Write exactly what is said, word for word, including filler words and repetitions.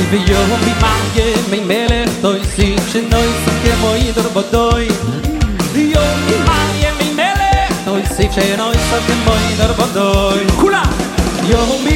ויום ממאיה ממלך תויסי שנוי סכמוי דרבדוי יום ממאיה ממלך תויסי שנוי סכמוי דרבדוי כולם יום